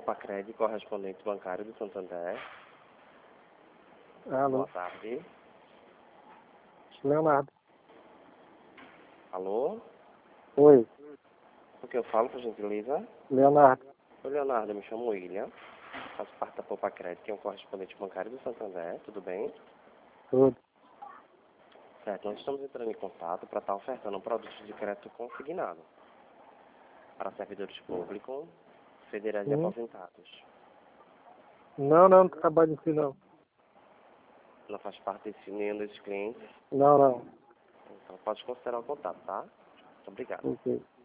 Popacred, correspondente bancário do Santander. Alô, Boa tarde. Leonardo. Alô? Oi, O que eu falo, por gentileza? Leonardo. Oi, Leonardo, eu me chamo William. Faço parte da Popacred, que é um correspondente bancário do Santander. Tudo bem? Tudo. Certo, nós estamos entrando em contato para estar ofertando um produto de crédito consignado para servidores públicos, federais e aposentados. Não trabalho em si não. Não faz parte desse nenhum desses clientes, Não. então pode considerar o contato, tá? Muito obrigado. Ok.